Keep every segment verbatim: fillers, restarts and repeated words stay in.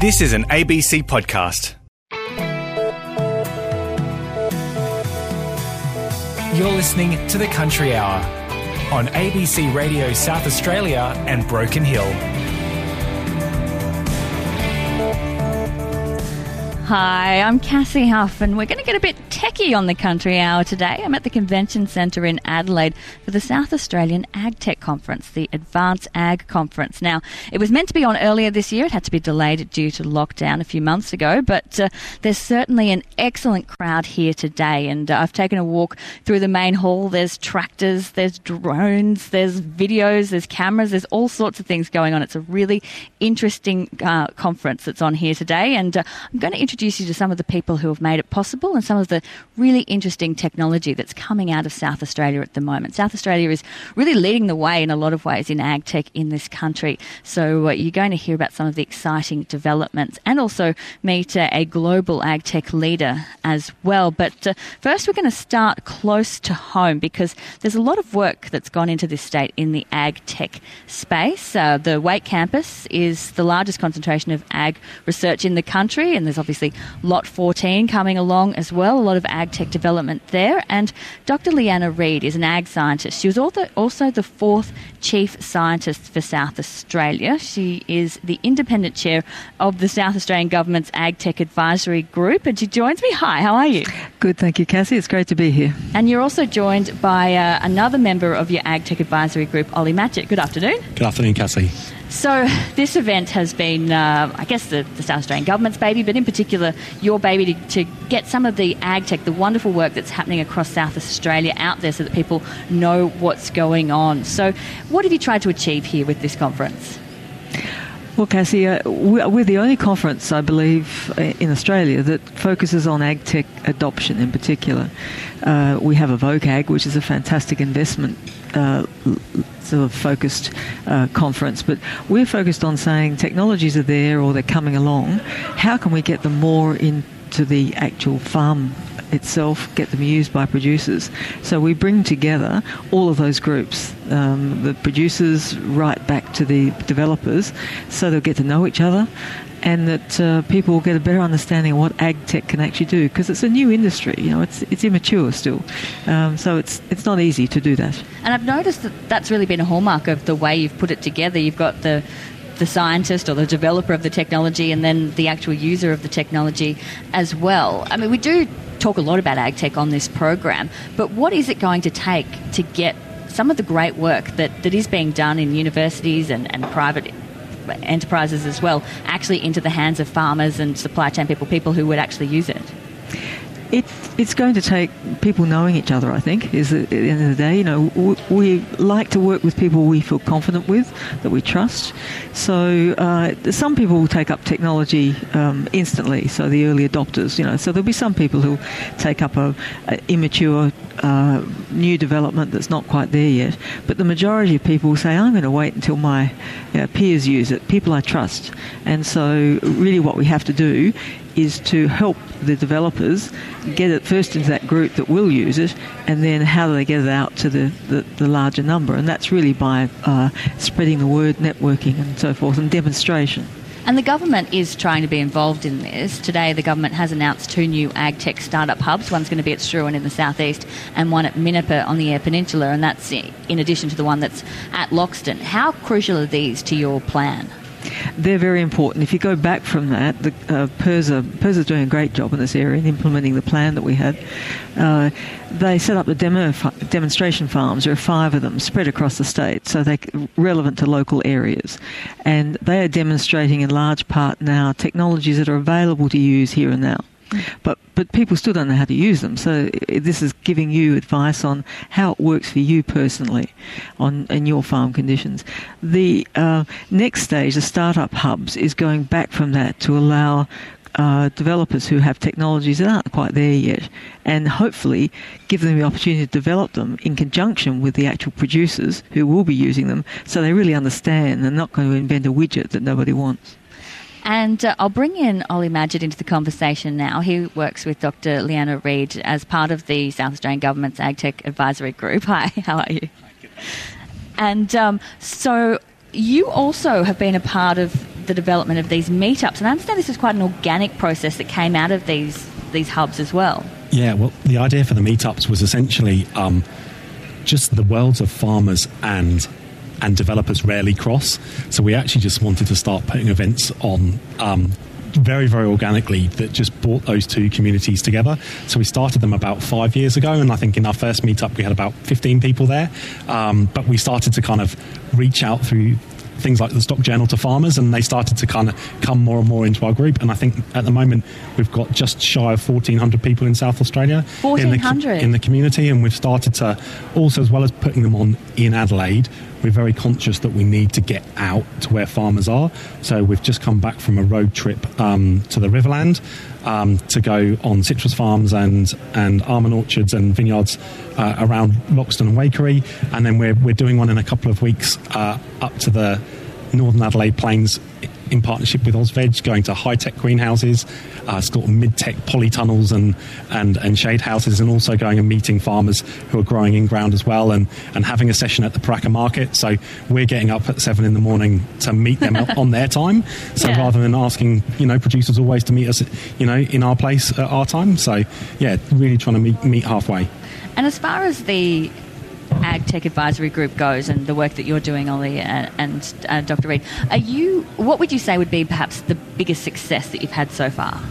This is an A B C podcast. You're listening to The Country Hour on A B C Radio South Australia and Broken Hill. Hi, I'm Cassie Huff, and we're going to get a bit techie on the Country Hour today. I'm at the Convention Centre in Adelaide for the South Australian AgTech Conference, the Advance Ag Conference. Now, it was meant to be on earlier this year. It had to be delayed due to lockdown a few months ago, but uh, there's certainly an excellent crowd here today, and uh, I've taken a walk through the main hall. There's tractors, there's drones, there's videos, there's cameras, there's all sorts of things going on. It's a really interesting uh, conference that's on here today, and uh, I'm going to introduce you to some of the people who have made it possible and some of the really interesting technology that's coming out of South Australia at the moment. South Australia is really leading the way in a lot of ways in ag tech in this country. So uh, you're going to hear about some of the exciting developments and also meet uh, a global ag tech leader as well. But uh, first we're going to start close to home because there's a lot of work that's gone into this state in the ag tech space. Uh, the Wake campus is the largest concentration of ag research in the country, and there's obviously Lot fourteen coming along as well, a lot of ag tech development there. And Doctor Leanna Reid is an ag scientist. She was also the fourth chief scientist for South Australia. She is the independent chair of the South Australian Government's Ag Tech Advisory Group, and she joins me. Hi, how are you? Good, thank you, Cassie. It's great to be here. And you're also joined by uh, another member of your Ag Tech Advisory Group, Ollie Matchett. Good afternoon. Good afternoon, Cassie. So this event has been, uh, I guess, the, the South Australian Government's baby, but in particular your baby to, to get some of the ag tech, the wonderful work that's happening across South Australia out there so that people know what's going on. So what have you tried to achieve here with this conference? Well, Cassie, uh, we're the only conference, I believe, in Australia that focuses on ag tech adoption in particular. Uh, we have Evoke Ag, which is a fantastic investment uh, sort of focused uh, conference, but we're focused on saying technologies are there or they're coming along. How can we get them more into the actual farm itself, get them used by producers? So we bring together all of those groups, um, the producers right back to the developers, so they'll get to know each other and that uh, people will get a better understanding of what ag tech can actually do, because it's a new industry, you know, it's it's immature still. Um, so it's it's not easy to do that. And I've noticed that that's really been a hallmark of the way you've put it together. You've got the the scientist or the developer of the technology and then the actual user of the technology as well. I mean, we do talk a lot about ag tech on this program, but what is it going to take to get some of the great work that, that is being done in universities and, and private enterprises as well actually into the hands of farmers and supply chain people, people who would actually use it? It, it's going to take people knowing each other, I think, is at the end of the day. You know, we, we like to work with people we feel confident with, that we trust. So uh, some people will take up technology um, instantly, so the early adopters, you know. So there'll be some people who take up a, a immature uh, new development that's not quite there yet. But the majority of people will say, I'm going to wait until my you know, peers use it, people I trust. And so really what we have to do is to help the developers get it first into that group that will use it, and then how do they get it out to the, the, the larger number. And that's really by uh, spreading the word, networking and so forth, and demonstration. And the government is trying to be involved in this. Today the government has announced two new ag tech startup hubs. One's going to be at Struan in the southeast and one at Minnipa on the Eyre Peninsula, and that's in addition to the one that's at Loxton. How crucial are these to your plan? They're very important. If you go back from that, the uh, PIRSA, PIRSA's doing a great job in this area in implementing the plan that we had. Uh, they set up the demo demonstration farms. There are five of them spread across the state, so they're relevant to local areas. And they are demonstrating in large part now technologies that are available to use here and now. But but people still don't know how to use them. So this is giving you advice on how it works for you personally on in your farm conditions. The uh, next stage, the startup hubs, is going back from that to allow uh, developers who have technologies that aren't quite there yet, and hopefully give them the opportunity to develop them in conjunction with the actual producers who will be using them, so they really understand they're not going to invent a widget that nobody wants. And uh, I'll bring in Ollie Matchett into the conversation now. He works with Doctor Leanna Reid as part of the South Australian Government's Ag Tech Advisory Group. Hi, how are you? And um, so you also have been a part of the development of these meetups. And I understand this was quite an organic process that came out of these these hubs as well. Yeah, well, the idea for the meetups was essentially um, just the worlds of farmers and and developers rarely cross. So we actually just wanted to start putting events on um, very, very organically that just brought those two communities together. So we started them about five years ago, and I think in our first meetup we had about fifteen people there. Um, but we started to kind of reach out through things like the Stock Journal to farmers, and they started to kind of come more and more into our group. And I think at the moment we've got just shy of fourteen hundred people in South Australia fourteen hundred in the, in the community, and we've started to also, as well as putting them on in Adelaide, we're very conscious that we need to get out to where farmers are. So we've just come back from a road trip um, to the Riverland um, to go on citrus farms and, and almond orchards and vineyards uh, around Loxton and Waikerie. And then we're, we're doing one in a couple of weeks uh, up to the Northern Adelaide Plains in partnership with Ausveg, going to high-tech greenhouses, uh, sort of mid-tech polytunnels and, and, and shade houses, and also going and meeting farmers who are growing in-ground as well, and, and having a session at the Paraka Market. So we're getting up at seven in the morning to meet them on their time. So yeah. rather than asking, you know, producers always to meet us, you know, in our place at our time. So, yeah, really trying to meet, meet halfway. And as far as the Ag Tech Advisory Group goes and the work that you're doing, Ollie and, and uh, Doctor Reid, are you? What would you say would be perhaps the biggest success that you've had so far,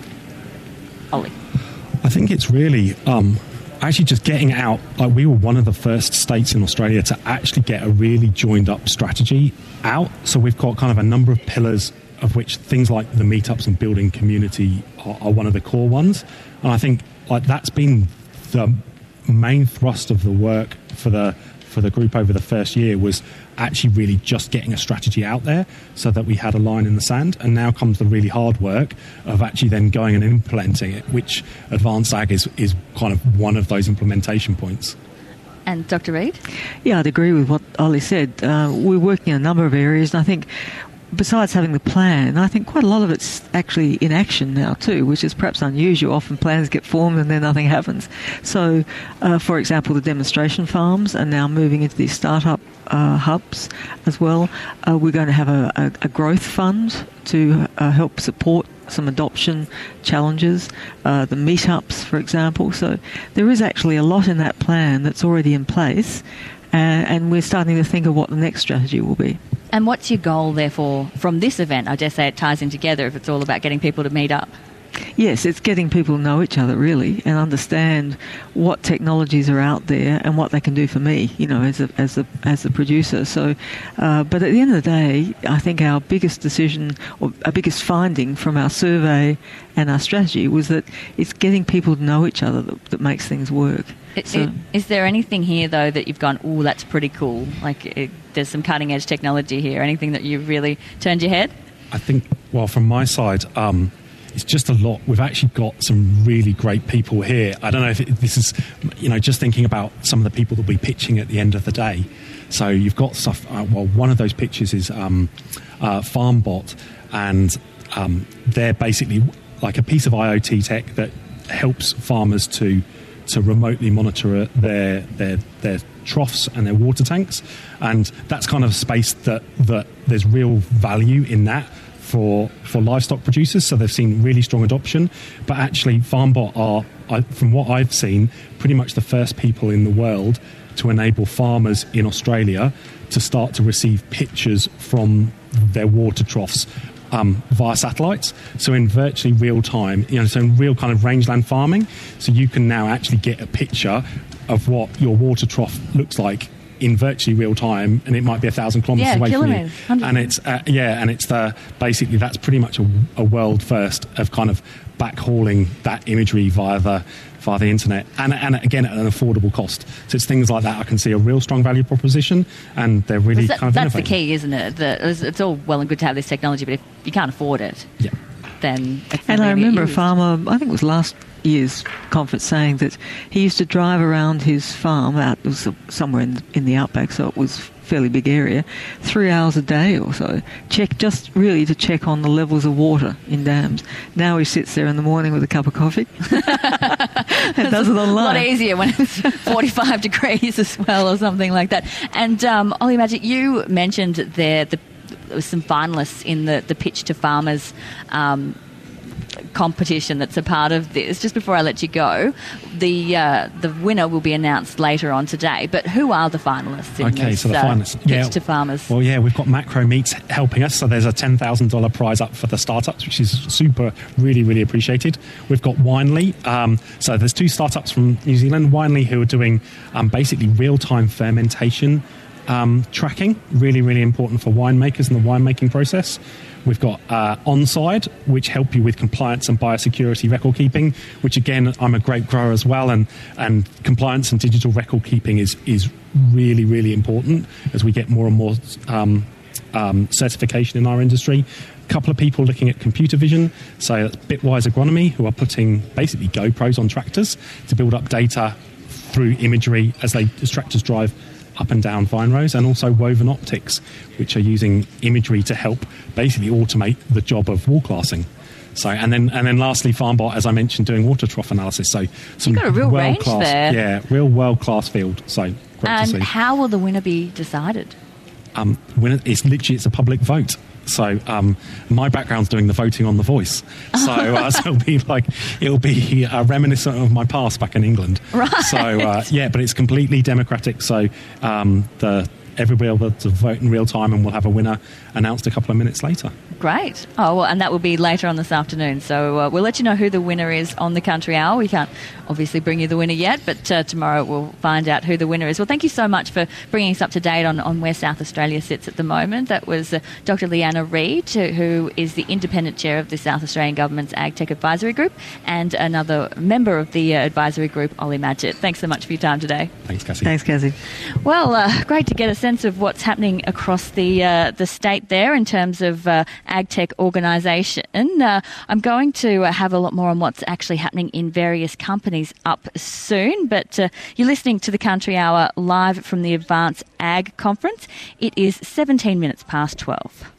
Ollie? I think it's really um, actually just getting out. Like, we were one of the first states in Australia to actually get a really joined up strategy out. So we've got kind of a number of pillars, of which things like the meetups and building community are, are one of the core ones. And I think like that's been the main thrust of the work for the for the group over the first year, was actually really just getting a strategy out there so that we had a line in the sand. And now comes the really hard work of actually then going and implementing it, which Advanced Ag is, is kind of one of those implementation points. And Doctor Reid? Yeah, I'd agree with what Ollie said. Uh, we're working in a number of areas, and I think besides having the plan, I think quite a lot of it's actually in action now too, which is perhaps unusual. Often plans get formed and then nothing happens. So, uh, for example, the demonstration farms are now moving into these startup uh, hubs as well. Uh, we're going to have a, a, a growth fund to uh, help support some adoption challenges, uh, the meetups, for example. So there is actually a lot in that plan that's already in place, uh, and we're starting to think of what the next strategy will be. And what's your goal, therefore, from this event? I dare say it ties in together if it's all about getting people to meet up. Yes, it's getting people to know each other, really, and understand what technologies are out there and what they can do for me, you know, as a as a as a producer. So, uh, but at the end of the day, I think our biggest decision, or our biggest finding from our survey and our strategy, was that it's getting people to know each other that, that makes things work. It, so, it, is there anything here, though, that you've gone, oh, that's pretty cool? Like, it, there's some cutting-edge technology here. Anything that you've really turned your head? I think, well, from my side, um, it's just a lot. We've actually got some really great people here. I don't know if it, this is, you know, just thinking about some of the people that will be pitching at the end of the day. So you've got stuff, uh, well, one of those pitches is um, uh, FarmBot, and um, they're basically like a piece of I O T tech that helps farmers to to remotely monitor their their their troughs and their water tanks, and that's kind of a space that that there's real value in that for for livestock producers. So they've seen really strong adoption. But actually, FarmBot are, I, from what I've seen, pretty much the first people in the world to enable farmers in Australia to start to receive pictures from their water troughs Um, via satellites, so in virtually real time, you know, so in real kind of rangeland farming. So you can now actually get a picture of what your water trough looks like in virtually real time, and it might be a thousand kilometres yeah, away kilometers, from you. And it's uh, yeah, and it's the basically that's pretty much a, a world first of kind of backhauling that imagery via the via the internet, and and again at an affordable cost. So it's things like that. I can see a real strong value proposition, and they're really that, kind of that's innovating. the key, isn't it? The, it's, it's all well and good to have this technology, but if you can't afford it, yeah. then it's and I remember a used. farmer, I think it was last year's conference, saying that he used to drive around his farm out, it was somewhere in, in the outback, so it was fairly big area, three hours a day or so, check just really to check on the levels of water in dams. Now he sits there in the morning with a cup of coffee and does it online. A lot easier when it's forty-five degrees as well, or something like that. And um, Ollie Magic, you mentioned there the there was some finalists in the, the Pitch to Farmers um, competition that's a part of this. Just before I let you go, the uh, the winner will be announced later on today. But who are the finalists in okay, this so the uh, finalists. Pitch yeah. to Farmers? Well, yeah, we've got Macro Meats helping us. So there's a ten thousand dollars prize up for the startups, which is super, really, really appreciated. We've got Winely. Um, so there's two startups from New Zealand, Winely, who are doing um, basically real-time fermentation um, tracking. Really, really important for winemakers and the winemaking process. We've got uh, Onside, which help you with compliance and biosecurity record keeping, which again, I'm a grape grower as well, and, and compliance and digital record keeping is, is really, really important as we get more and more um, um, certification in our industry. A couple of people looking at computer vision, so that's Bitwise Agronomy, who are putting basically GoPros on tractors to build up data through imagery as they as tractors drive up and down vine rows, and also Woven Optics, which are using imagery to help basically automate the job of wall classing. So, and then and then lastly, FarmBot, as I mentioned, doing water trough analysis. So, some You've got a real range world-class, there. yeah, real world-class field. So, great And to see. how will the winner be decided? Um, when it's literally it's a public vote. So um, my background's doing the voting on The Voice. So, uh, so it'll be like it'll be uh, reminiscent of my past back in England. Right. So uh, yeah, but it's completely democratic. So um, the everybody will be able to vote in real time, and we'll have a winner announced a couple of minutes later. Great. Oh, well, and that will be later on this afternoon. So uh, we'll let you know who the winner is on the Country Hour. We can't obviously bring you the winner yet, but uh, tomorrow we'll find out who the winner is. Well, thank you so much for bringing us up to date on, on where South Australia sits at the moment. That was uh, Doctor Leanna Reid, who is the independent chair of the South Australian Government's AgTech Advisory Group, and another member of the uh, advisory group, Ollie Madgett. Thanks so much for your time today. Thanks, Cassie. Thanks, Cassie. Well, uh, great to get a sense of what's happening across the uh, the state there in terms of uh, AgTech organisation. Uh, I'm going to uh, have a lot more on what's actually happening in various companies up soon, but uh, you're listening to the Country Hour live from the Advanced Ag Conference. It is seventeen minutes past twelve.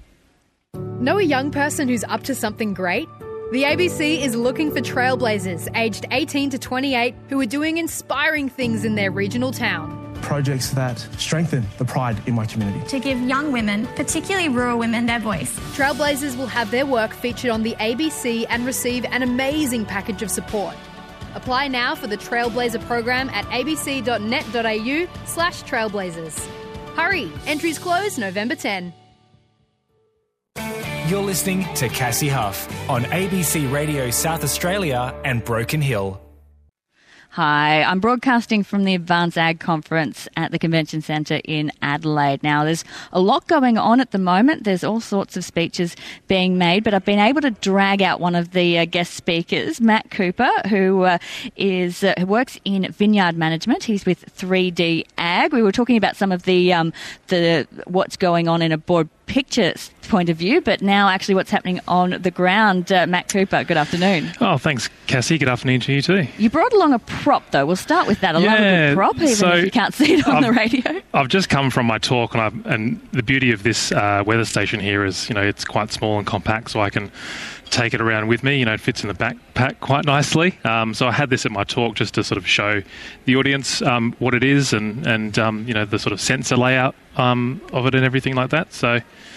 Know a young person who's up to something great? The A B C is looking for trailblazers aged eighteen to twenty-eight who are doing inspiring things in their regional town. Projects that strengthen the pride in my community. To give young women, particularly rural women, their voice. Trailblazers will have their work featured on the A B C and receive an amazing package of support. Apply now for the Trailblazer program at abc.net.au slash trailblazers. Hurry, entries close November tenth. You're listening to Cassie Huff on A B C Radio South Australia and Broken Hill. Hi, I'm broadcasting from the Advanced Ag Conference at the Convention Centre in Adelaide. Now, there's a lot going on at the moment. There's all sorts of speeches being made, but I've been able to drag out one of the uh, guest speakers, Matt Cooper, who uh, is uh, who works in vineyard management. He's with three D Ag. We were talking about some of the um, the what's going on in a broad picture point of view, but now actually what's happening on the ground. Uh, Matt Cooper, good afternoon. Oh, thanks, Cassie. Good afternoon to you too. You brought along a prop, though. We'll start with that. I love a Yeah, good prop, even so if you can't see it on I've, the radio. I've just come from my talk, and, I've, and the beauty of this uh, weather station here is, you know, it's quite small and compact, so I can take it around with me. You know, it fits in the backpack quite nicely. Um, so I had this at my talk just to sort of show the audience um, what it is, and, and um, you know, the sort of sensor layout um, of it and everything like that. So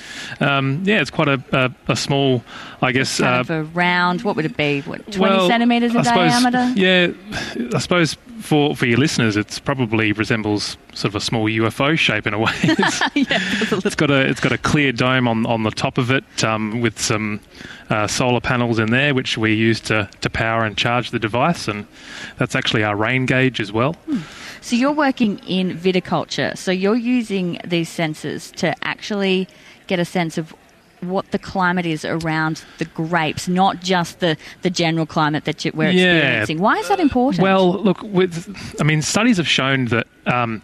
Um, yeah, it's quite a, a, a small, I guess. Kind uh, of a round, what would it be? What, twenty well, centimetres in I suppose, diameter? Yeah, I suppose for, for your listeners, it's probably resembles sort of a small U F O shape in a way. It's, Yeah, it's got a it's got a clear dome on, on the top of it um, with some uh, solar panels in there, which we use to, to power and charge the device, and that's actually our rain gauge as well. Hmm. So you're working in viticulture, so you're using these sensors to actually get a sense of what the climate is around the grapes, not just the, the general climate that you, we're Yeah. experiencing. Why is that important? Well, look, with I mean, studies have shown that um,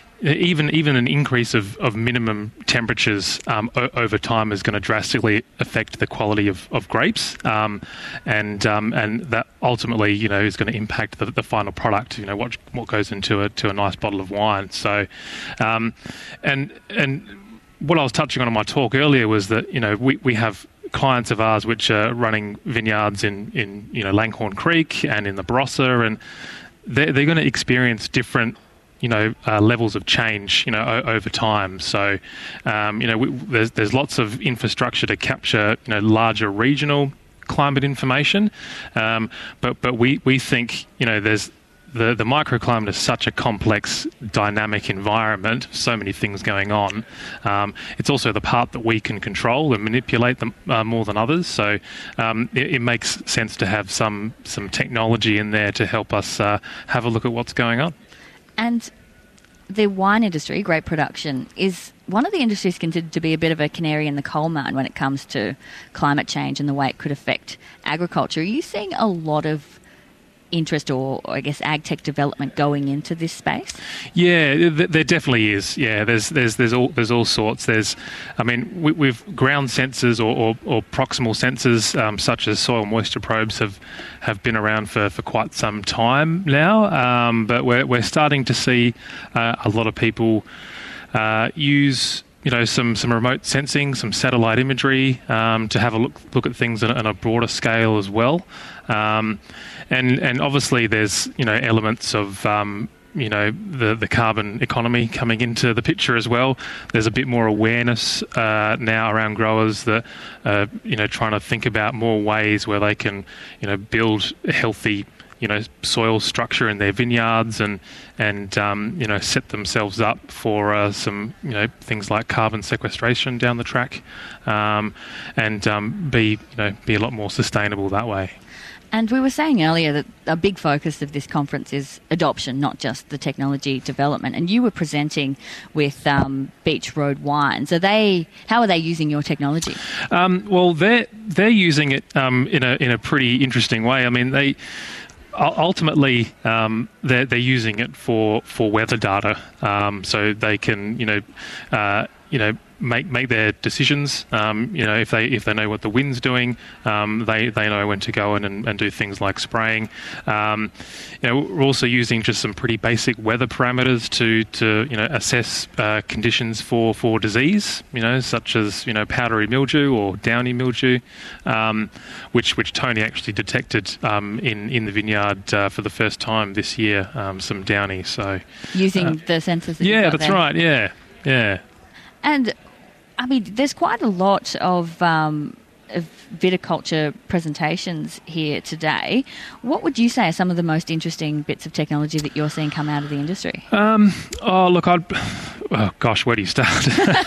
even even an increase of, of minimum temperatures um, o- over time is going to drastically affect the quality of, of grapes, um, and um, and that ultimately, you know, is going to impact the, the final product. You know, what what goes into a to a nice bottle of wine. So, um, and and. What I was touching on in my talk earlier was that, you know, we, we have clients of ours which are running vineyards in, in you know, Langhorne Creek and in the Barossa, and they're, they're going to experience different you know, uh, levels of change, you know, o- over time. So, um, you know, we, there's there's lots of infrastructure to capture, you know, larger regional climate information, um, but but we, we think, you know, there's the the microclimate is such a complex, dynamic environment, so many things going on. Um, it's also the part that we can control and manipulate them uh, more than others. So um, it, it makes sense to have some some technology in there to help us uh, have a look at what's going on. And the wine industry, grape production, is one of the industries considered to be a bit of a canary in the coal mine when it comes to climate change and the way it could affect agriculture. Are you seeing a lot of interest or, or I guess ag tech development going into this space? Yeah, th- there definitely is. Yeah, there's there's there's all there's all sorts. There's, I mean, we, we've ground sensors or, or, or proximal sensors um, such as soil moisture probes have, have been around for, for quite some time now. Um, but we're we're starting to see uh, a lot of people uh, use, you know, some, some remote sensing, some satellite imagery um, to have a look look at things on, on a broader scale as well. Um, and and obviously there's, you know, elements of um, you know, the the carbon economy coming into the picture as well. There's a bit more awareness uh, now around growers that uh, you know, trying to think about more ways where they can, you know, build a healthy, you know, soil structure in their vineyards and and um, you know, set themselves up for uh, some, you know, things like carbon sequestration down the track, um, and um, be, you know, be a lot more sustainable that way. And we were saying earlier that a big focus of this conference is adoption, not just the technology development. And you were presenting with um, Beach Road Wines. Are they? How are they using your technology? Um, well, they're they're using it um, in a in a pretty interesting way. I mean, they. Ultimately, um, they're, they're using it for, for weather data, um, so they can, you know, uh, you know, make make their decisions. Um, you know, if they if they know what the wind's doing, um, they they know when to go in and, and do things like spraying. Um, you know, we're also using just some pretty basic weather parameters to to you know, assess uh, conditions for, for disease. You know, such as, you know, powdery mildew or downy mildew, um, which which Tony actually detected um, in in the vineyard uh, for the first time this year. Um, some downy. So using uh, the sensors. That yeah, you've got that's there. right. Yeah, yeah. And, I mean, there's quite a lot of, um, of viticulture presentations here today. What would you say are some of the most interesting bits of technology that you're seeing come out of the industry? Um, oh, look, I'd... Oh, gosh, where do you start?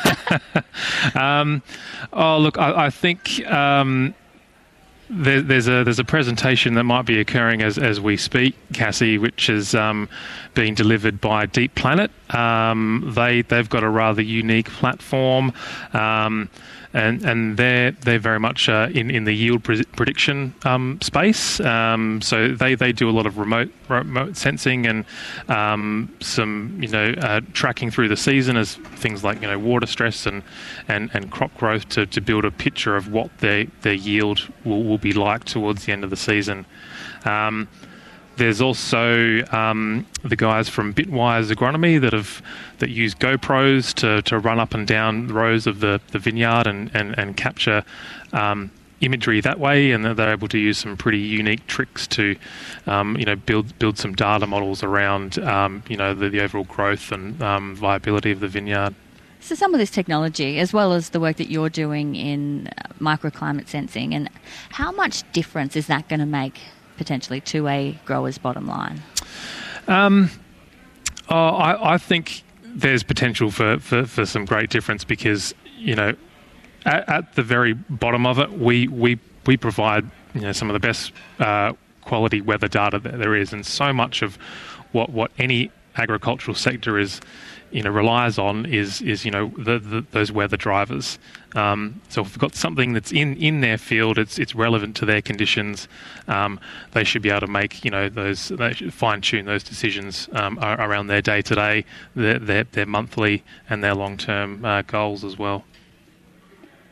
um, oh, look, I, I think... Um, There, there's a there's a presentation that might be occurring as, as we speak, Cassie, which is um, being delivered by Deep Planet. Um, they they've got a rather unique platform, um, and and they're they're very much uh, in in the yield pre- prediction um, space. Um, so they, they do a lot of remote remote sensing and um, some, you know, uh, tracking through the season as things like, you know, water stress and, and, and crop growth to, to build a picture of what their their yield will, will be like towards the end of the season. Um, There's also um, the guys from Bitwise Agronomy that have that use GoPros to, to run up and down the rows of the, the vineyard and, and, and capture um, imagery that way, and they're able to use some pretty unique tricks to um, you know, build build some data models around um, you know, the, the overall growth and um, viability of the vineyard. So some of this technology, as well as the work that you're doing in microclimate sensing, and how much difference is that going to make potentially to a grower's bottom line? Um, oh, I, I think there's potential for, for, for some great difference because, you know, at, at the very bottom of it, we we, we provide, you know, some of the best uh, quality weather data that there is, and so much of what, what any agricultural sector is, you know, relies on is is you know, the, the, those weather drivers. Um, so if we've got something that's in, in their field, it's it's relevant to their conditions. Um, they should be able to make, you know, those, they should fine tune those decisions um, around their day to day, their their their monthly and their long term uh, goals as well.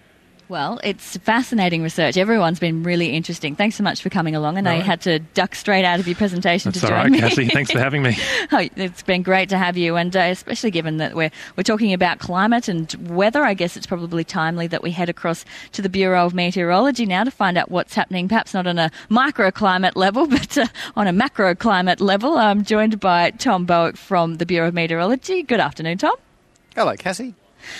Well, it's fascinating research. Everyone's been really interesting. Thanks so much for coming along. I know right. you had to duck straight out of your presentation That's to join all right, me. Cassie. Thanks for having me. Oh, it's been great to have you, and uh, especially given that we're we're talking about climate and weather, I guess it's probably timely that we head across to the Bureau of Meteorology now to find out what's happening, perhaps not on a microclimate level, but uh, on a macroclimate level. I'm joined by Tom Bowick from the Bureau of Meteorology. Good afternoon, Tom. Hello, Cassie.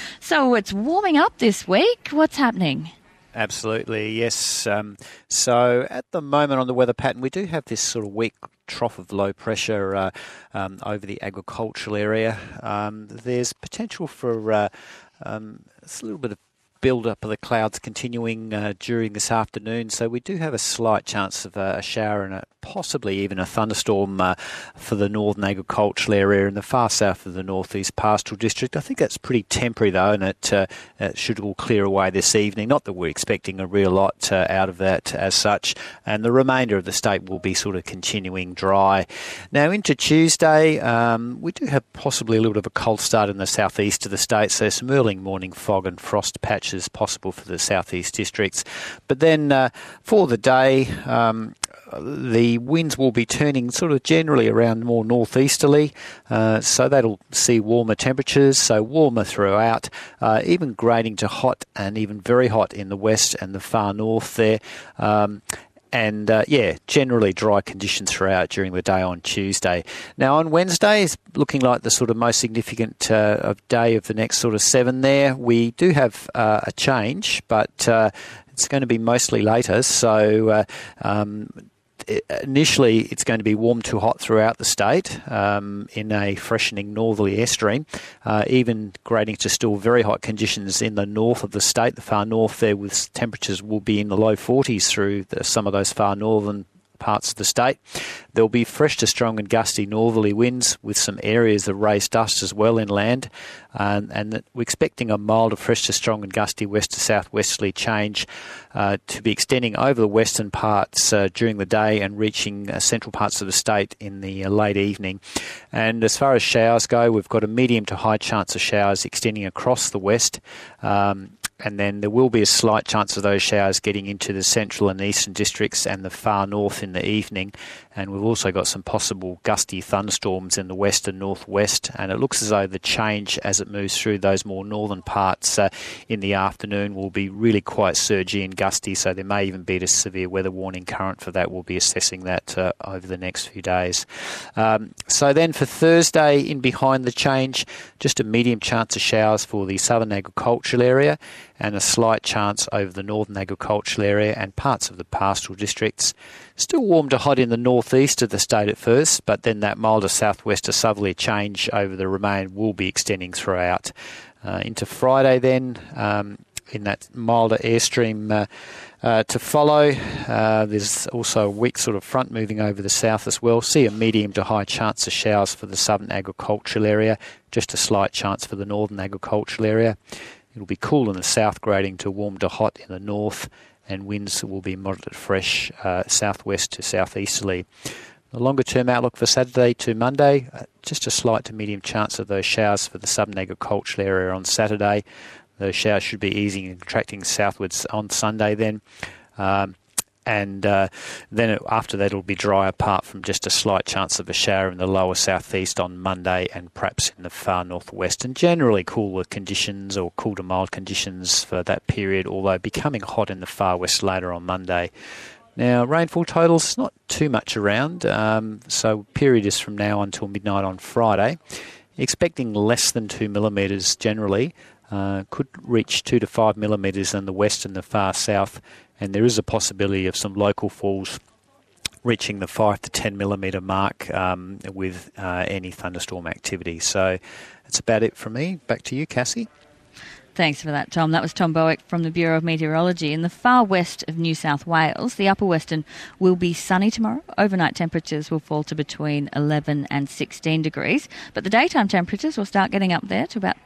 So it's warming up this week. What's happening? Absolutely, yes. Um, so at the moment on the weather pattern, we do have this sort of weak trough of low pressure uh, um, over the agricultural area. Um, there's potential for uh, um, a little bit of build-up of the clouds continuing uh, during this afternoon, so we do have a slight chance of uh, a shower and a, possibly even a thunderstorm uh, for the northern agricultural area and the far south of the northeast pastoral district. I think that's pretty temporary though, and it, uh, it should all clear away this evening. Not that we're expecting a real lot uh, out of that as such, and the remainder of the state will be sort of continuing dry. Now into Tuesday, um, we do have possibly a little bit of a cold start in the southeast of the state, so some early morning fog and frost patches is possible for the southeast districts. But then uh, for the day, um, the winds will be turning sort of generally around more northeasterly, uh, so that'll see warmer temperatures, so warmer throughout, uh, even grading to hot and even very hot in the west and the far north there. Um, And, uh, yeah, generally dry conditions throughout during the day on Tuesday. Now, on Wednesday, it's looking like the sort of most significant uh, of day of the next sort of seven there. We do have uh, a change, but uh, it's going to be mostly later. So uh, um, initially, it's going to be warm to hot throughout the state um, in a freshening northerly airstream, uh, even grading to still very hot conditions in the north of the state, the far north there, with temperatures will be in the low forties through the, some of those far northern parts of the state. There'll be fresh to strong and gusty northerly winds with some areas of raised dust as well inland, um, and we're expecting a milder fresh to strong and gusty west to southwesterly change uh, to be extending over the western parts uh, during the day and reaching uh, central parts of the state in the uh, late evening. And as far as showers go, we've got a medium to high chance of showers extending across the west. Um, And then there will be a slight chance of those showers getting into the central and eastern districts and the far north in the evening. And we've also got some possible gusty thunderstorms in the west and northwest. And it looks as though the change as it moves through those more northern parts uh, in the afternoon will be really quite surgy and gusty. So there may even be a severe weather warning current for that. We'll be assessing that uh, over the next few days. Um, so then for Thursday, in behind the change, just a medium chance of showers for the southern agricultural area, and a slight chance over the northern agricultural area and parts of the pastoral districts. Still warm to hot in the northeast of the state at first, but then that milder southwest to southerly change over the remain will be extending throughout. Uh, into Friday then, um, in that milder airstream uh, uh, to follow. Uh, there's also a weak sort of front moving over the south as well. See a medium to high chance of showers for the southern agricultural area, just a slight chance for the northern agricultural area. It'll be cool in the south, grading to warm to hot in the north, and winds will be moderate fresh uh, southwest to southeasterly. The longer-term outlook for Saturday to Monday, uh, just a slight to medium chance of those showers for the southern agricultural area on Saturday. Those showers should be easing and contracting southwards on Sunday then. Um, and uh, then after that it'll be dry, apart from just a slight chance of a shower in the lower southeast on Monday and perhaps in the far northwest, and generally cooler conditions or cool to mild conditions for that period, although becoming hot in the far west later on Monday. Now, rainfall totals, not too much around, um, so period is from now until midnight on Friday. Expecting less than two millimetres generally, uh, could reach two to five millimetres in the west and the far south, and there is a possibility of some local falls reaching the five to ten millimetre mark um, with uh, any thunderstorm activity. So that's about it from me. Back to you, Cassie. Thanks for that, Tom. That was Tom Bowick from the Bureau of Meteorology. In the far west of New South Wales, the upper western will be sunny tomorrow. Overnight temperatures will fall to between eleven and sixteen degrees, but the daytime temperatures will start getting up there to about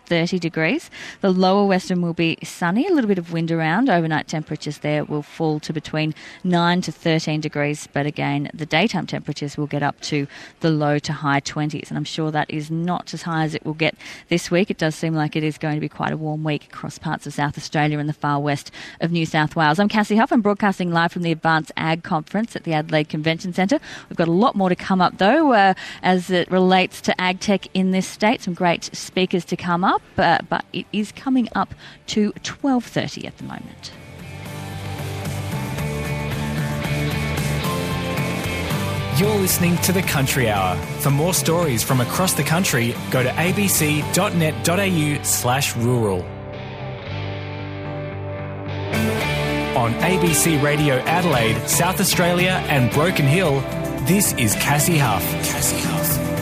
thirty degrees. The lower Western will be sunny, a little bit of wind around. Overnight temperatures there will fall to between nine to thirteen degrees, but again, the daytime temperatures will get up to the low to high twenties, and I'm sure that is not as high as it will get this week. It does seem like it is going to be quite a warm week across parts of South Australia and the far west of New South Wales. I'm Cassie Huff. I'm broadcasting live from the Advanced Ag Conference at the Adelaide Convention Centre. We've got a lot more to come up, though, uh, as it relates to ag tech in this state. Some great speakers to come up, uh, but it is coming up to twelve thirty at the moment. You're listening to The Country Hour. For more stories from across the country, go to abc.net.au slash rural. On A B C Radio Adelaide, South Australia and Broken Hill, this is Cassie Huff. Cassie Huff.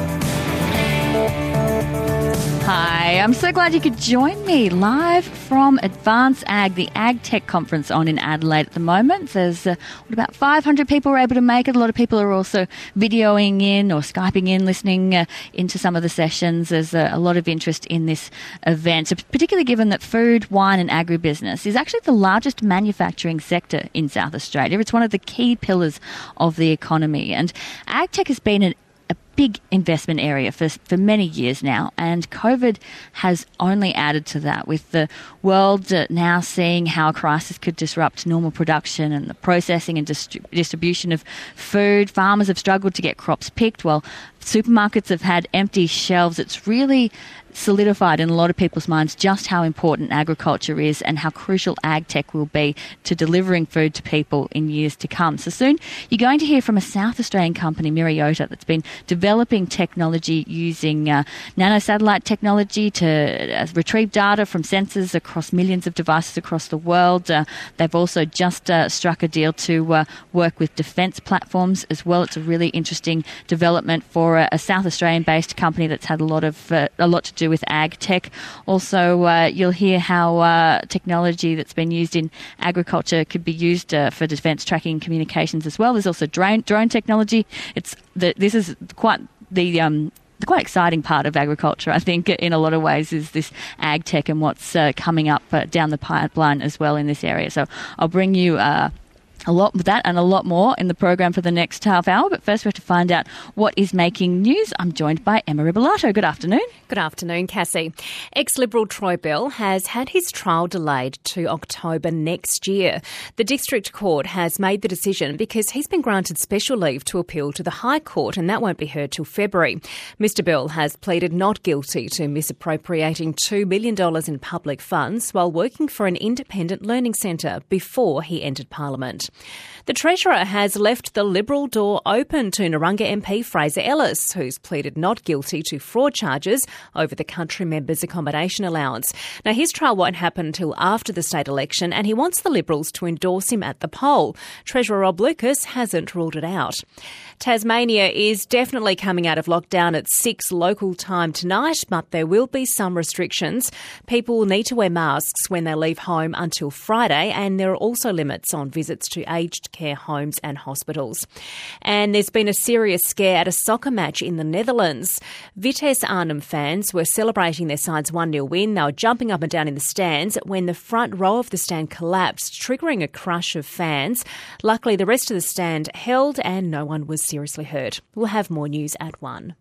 Hi, I'm so glad you could join me live from Advanced Ag, the Ag Tech Conference on in Adelaide at the moment. There's uh, what, about five hundred people were able to make it. A lot of people are also videoing in or Skyping in, listening uh, into some of the sessions. There's uh, a lot of interest in this event, so particularly given that food, wine and agribusiness is actually the largest manufacturing sector in South Australia. It's one of the key pillars of the economy, and ag tech has been an a big investment area for for many years now, and COVID has only added to that, with the world uh, now seeing how a crisis could disrupt normal production and the processing and distri- distribution of food. Farmers have struggled to get crops picked, while supermarkets have had empty shelves. It's really solidified in a lot of people's minds just how important agriculture is and how crucial ag tech will be to delivering food to people in years to come. So soon you're going to hear from a South Australian company, Myriota, that's been developing technology using uh, nanosatellite technology to uh, retrieve data from sensors across millions of devices across the world. Uh, they've also just uh, struck a deal to uh, work with defence platforms as well. It's a really interesting development for a, a South Australian-based company that's had a lot of uh, a lot to do with ag tech. Also, uh, you'll hear how uh, technology that's been used in agriculture could be used uh, for defence tracking and communications as well. There's also drone drone technology. It's the, this is quite the um, the quite exciting part of agriculture, I think, in a lot of ways, is this ag tech and what's uh, coming up uh, down the pipeline as well in this area. So I'll bring you Uh, a lot of that and a lot more in the program for the next half hour. But first we have to find out what is making news. I'm joined by Emma Ribolato. Good afternoon. Good afternoon, Cassie. Ex-Liberal Troy Bell has had his trial delayed to October next year. The District Court has made the decision because he's been granted special leave to appeal to the High Court, and that won't be heard till February. Mister Bell has pleaded not guilty to misappropriating two million dollars in public funds while working for an independent learning centre before he entered Parliament. The Treasurer has left the Liberal door open to Narungga M P Fraser Ellis, who's pleaded not guilty to fraud charges over the country member's accommodation allowance. Now, his trial won't happen until after the state election, and he wants the Liberals to endorse him at the poll. Treasurer Rob Lucas hasn't ruled it out. Tasmania is definitely coming out of lockdown at six local time tonight, but there will be some restrictions. People will need to wear masks when they leave home until Friday, and there are also limits on visits to aged care homes and hospitals. And there's been a serious scare at a soccer match in the Netherlands. Vitesse Arnhem fans were celebrating their side's one nil win. They were jumping up and down in the stands when the front row of the stand collapsed, triggering a crush of fans. Luckily, the rest of the stand held and no one was seriously hurt. We'll have more news at one.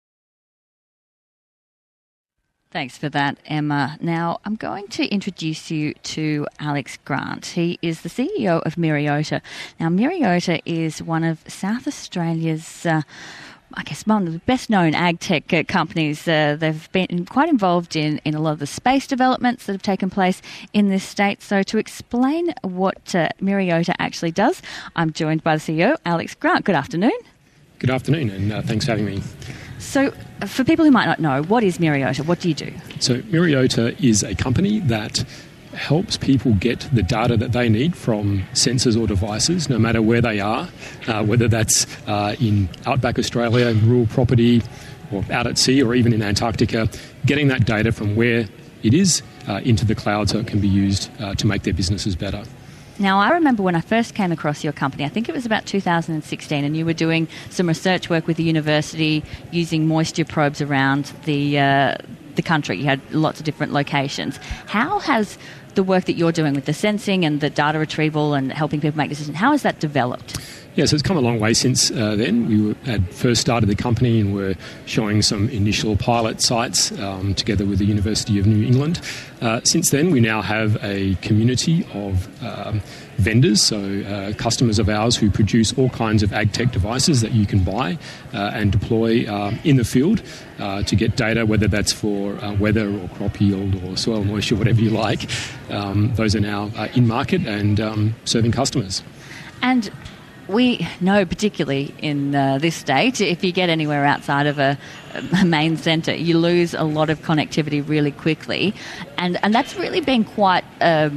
Thanks for that, Emma. Now, I'm going to introduce you to Alex Grant. He is the C E O of Myriota. Now, Myriota is one of South Australia's uh, I guess one of the best-known ag tech uh, companies. Uh, they've been quite involved in, in a lot of the space developments that have taken place in this state. So to explain what uh, Myriota actually does, I'm joined by the C E O, Alex Grant. Good afternoon. Good afternoon, and uh, thanks for having me. So uh, for people who might not know, what is Myriota? What do you do? So Myriota is a company that helps people get the data that they need from sensors or devices, no matter where they are, uh, whether that's uh, in outback Australia, rural property, or out at sea, or even in Antarctica, getting that data from where it is uh, into the cloud so it can be used uh, to make their businesses better. Now, I remember when I first came across your company, I think it was about two thousand sixteen, and you were doing some research work with the university using moisture probes around the uh, the country. You had lots of different locations. How has the work that you're doing with the sensing and the data retrieval and helping people make decisions, how has that developed? Yeah, so it's come a long way since uh, then. We were, had first started the company and were showing some initial pilot sites um, together with the University of New England. Uh, since then, we now have a community of um, vendors, so uh, customers of ours who produce all kinds of ag tech devices that you can buy uh, and deploy uh, in the field uh, to get data, whether that's for uh, weather or crop yield or soil moisture, whatever you like. Um, those are now uh, in market and um, serving customers. And we know, particularly in uh, this state, if you get anywhere outside of a, a main centre, you lose a lot of connectivity really quickly. And, and that's really been quite a,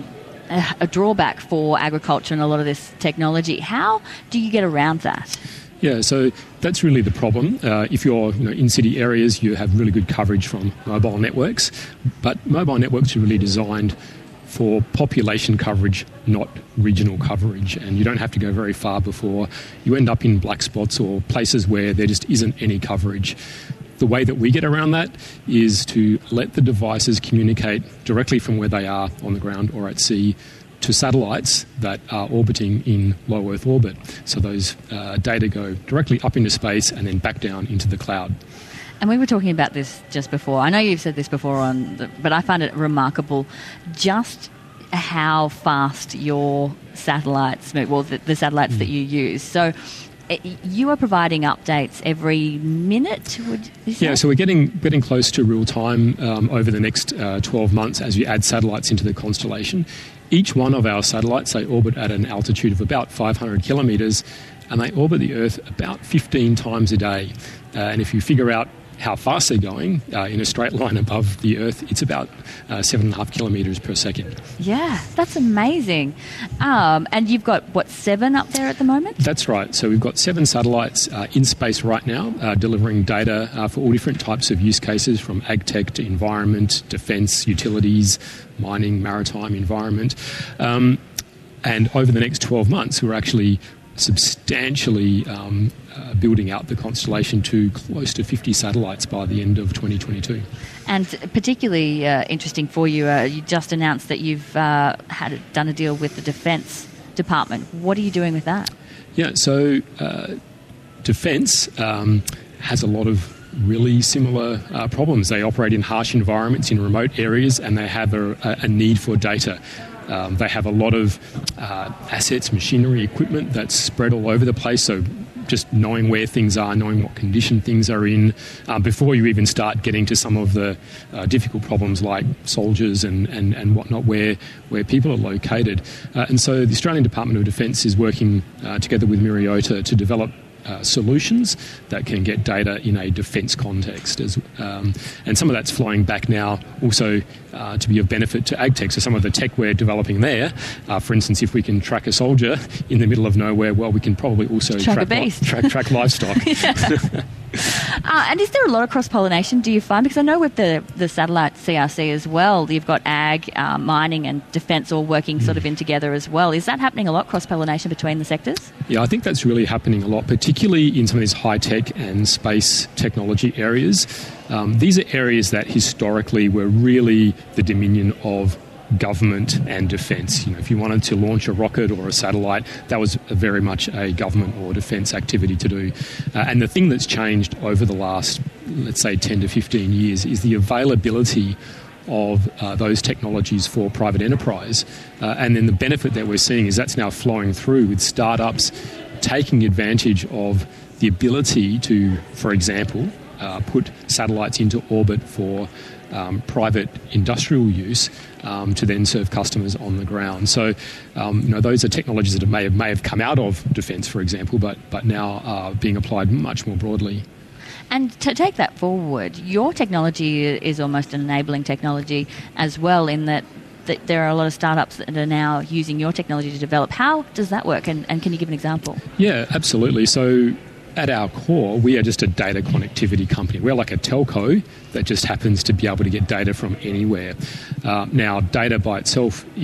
a drawback for agriculture and a lot of this technology. How do you get around that? Yeah, so that's really the problem. Uh, if you're you know, in city areas, you have really good coverage from mobile networks, but mobile networks are really designed for population coverage, not regional coverage. And you don't have to go very far before you end up in black spots or places where there just isn't any coverage. The way that we get around that is to let the devices communicate directly from where they are on the ground or at sea to satellites that are orbiting in low Earth orbit. So those uh, data go directly up into space and then back down into the cloud. And we were talking about this just before. I know you've said this before, on, the, but I find it remarkable just how fast your satellites move, well, the, the satellites mm. that you use. So it, you are providing updates every minute, would you say? Yeah, so we're getting getting close to real time um, over the next uh, twelve months as we add satellites into the constellation. Each one of our satellites, they orbit at an altitude of about five hundred kilometres, and they orbit the Earth about fifteen times a day. Uh, and if you figure out how fast they're going uh, in a straight line above the Earth, it's about uh, seven and a half kilometres per second. Yeah, that's amazing. Um, and you've got, what, seven up there at the moment? That's right. So we've got seven satellites uh, in space right now, uh, delivering data uh, for all different types of use cases, from ag tech to environment, defence, utilities, mining, maritime, environment. Um, and over the next twelve months, we're actually substantially um, uh, building out the constellation to close to fifty satellites by the end of twenty twenty-two. And particularly uh, interesting for you, uh, you just announced that you've uh, had done a deal with the Defence Department. What are you doing with that? Yeah, so uh, Defence um, has a lot of really similar uh, problems. They operate in harsh environments in remote areas, and they have a, a need for data. Um, they have a lot of uh, assets, machinery, equipment that's spread all over the place, so just knowing where things are, knowing what condition things are in, uh, before you even start getting to some of the uh, difficult problems like soldiers and, and, and whatnot, where, where people are located. Uh, and so the Australian Department of Defence is working uh, together with Myriota to develop Uh, solutions that can get data in a defence context. As, um, and some of that's flowing back now also uh, to be of benefit to ag tech. So some of the tech we're developing there, uh, for instance, if we can track a soldier in the middle of nowhere, well, we can probably also track, track, a beast. li- track, track livestock. Uh, and is there a lot of cross-pollination, do you find? Because I know with the, the satellite C R C as well, you've got ag, uh, mining and defence all working sort of in together as well. Is that happening a lot, cross-pollination between the sectors? Yeah, I think that's really happening a lot, particularly in some of these high-tech and space technology areas. Um, these are areas that historically were really the dominion of government and defence. You know, if you wanted to launch a rocket or a satellite, that was very much a government or defence activity to do. Uh, and the thing that's changed over the last, let's say, ten to fifteen years is the availability of uh, those technologies for private enterprise. Uh, and then the benefit that we're seeing is that's now flowing through with startups taking advantage of the ability to, for example, uh, put satellites into orbit for Um, private industrial use um, to then serve customers on the ground. So, um, you know, those are technologies that may have, may have come out of defence, for example, but but now are being applied much more broadly. And to take that forward, your technology is almost an enabling technology as well, in that, that there are a lot of startups that are now using your technology to develop. How does that work? And, and can you give an example? Yeah, absolutely. So at our core, we are just a data connectivity company. We're like a telco that just happens to be able to get data from anywhere. Uh, now, data by itself isn't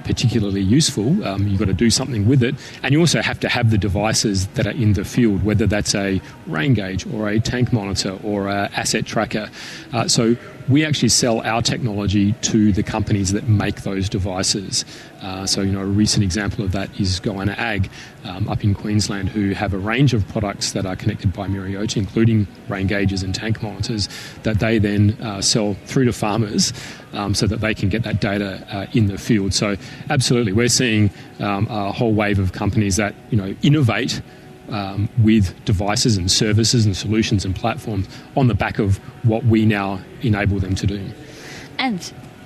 particularly useful. Um, you've got to do something with it, and you also have to have the devices that are in the field, whether that's a rain gauge or a tank monitor or a asset tracker. Uh, so we actually sell our technology to the companies that make those devices. Uh, so, you know, a recent example of that is Goanna Ag um, up in Queensland, who have a range of products that are connected by Myriota, including rain gauges and tank monitors, that they then uh, sell through to farmers um, so that they can get that data uh, in the field. So, absolutely, we're seeing um, a whole wave of companies that, you know, innovate Um, with devices and services and solutions and platforms on the back of what we now enable them to do. And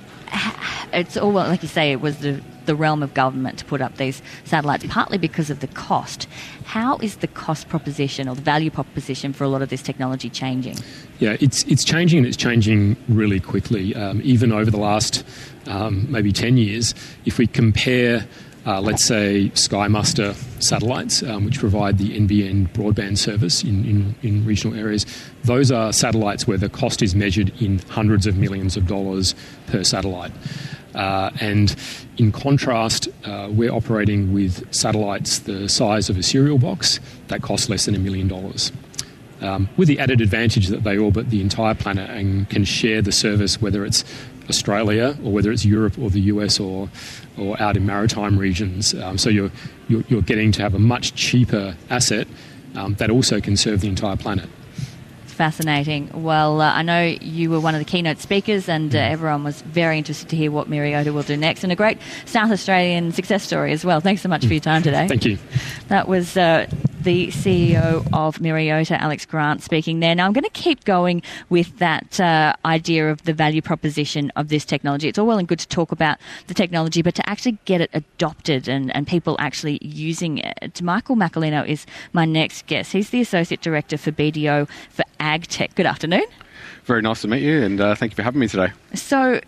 it's all, like you say, it was the, the realm of government to put up these satellites, partly because of the cost. How is the cost proposition or the value proposition for a lot of this technology changing? Yeah, it's it's changing, and it's changing really quickly. Um, even over the last um, maybe ten years, if we compare Uh, let's say SkyMuster satellites, um, which provide the N B N broadband service in, in, in regional areas. Those are satellites where the cost is measured in hundreds of millions of dollars per satellite. Uh, and in contrast, uh, we're operating with satellites the size of a cereal box that cost less than a million dollars. Um, with the added advantage that they orbit the entire planet and can share the service, whether it's Australia or whether it's Europe or the U S or or out in maritime regions. Um, so you're, you're you're getting to have a much cheaper asset um, that also can serve the entire planet. Fascinating. Well, uh, I know you were one of the keynote speakers, and uh, everyone was very interested to hear what Myriota will do next, and a great South Australian success story as well. Thanks so much for your time today. Thank you. That was uh, the C E O of Myriota, Alex Grant, speaking there. Now, I'm going to keep going with that uh, idea of the value proposition of this technology. It's all well and good to talk about the technology, but to actually get it adopted and, and people actually using it. Michael Macalino is my next guest. He's the Associate Director for B D O for AgTech. Good afternoon. Very nice to meet you, and uh, thank you for having me today. So,